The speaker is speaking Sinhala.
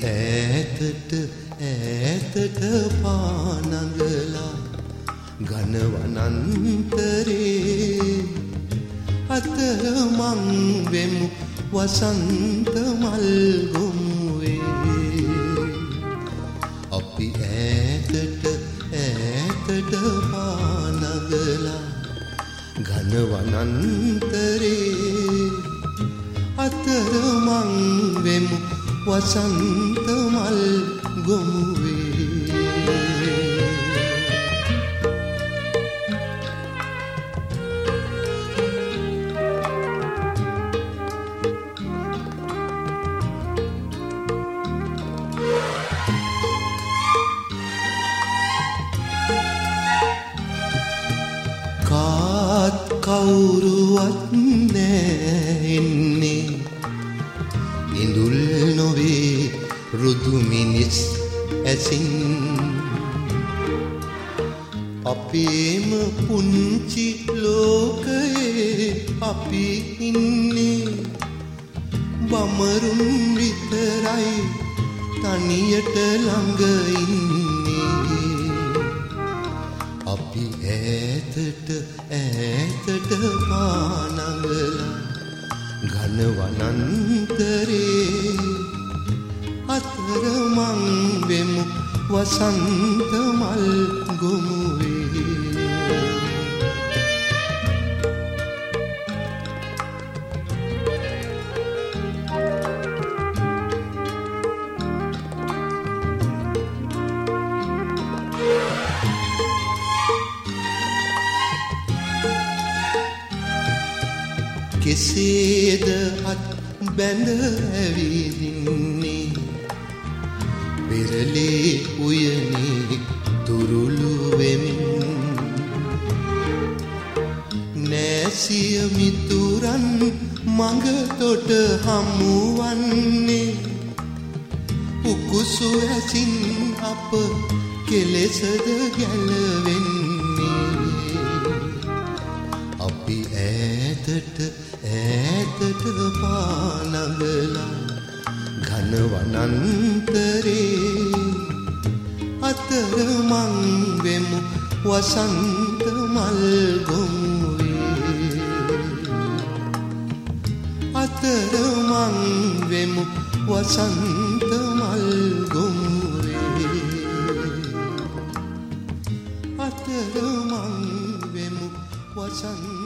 ඈතට ඈතට පානඟලා ඝන වනාන්තරේ අතරමං වෙමු වසන්ත මල් ගොමුවේ අපි ඈතට ඈතට පානඟලා ඝන වනාන්තරේ අතරමං වෙමු වසන්ත මල් ගොමුවේ කාත් කවුරුවත් නෑ එන්නේ ඉඳුල් නොවේ රුදු මිනිස් ඇසින් අපේම පුංචි ලෝකයේ අපි ඉන්නේ බමරුන් විතරයි තනියට ළඟ ඉන්නේ අපි ඈතට ඈතට පානඟලා ඝන වනාන්තරේ අතරමං වෙමු වසන්ත මල් ගොමුවේ කෙසේද අත් බැඳ ඇවිදින්නේ පෙරළේ උයනේ තුරුළු වෙමින් නැසිය මිතුරන් මඟ තොට හමුවන්නේ උකුසු ඇසින් අප කෙලෙසද ගැලවෙන්නේ අපි ඈතට ඈතට පානඟලා ඝන වනාන්තරේ අතරමං වෙමු වසන්ත මල් ගොමුවේ අතරමං වෙමු වසන්ත මල් ගොමුවේ අතරමං වෙමු වසන්ත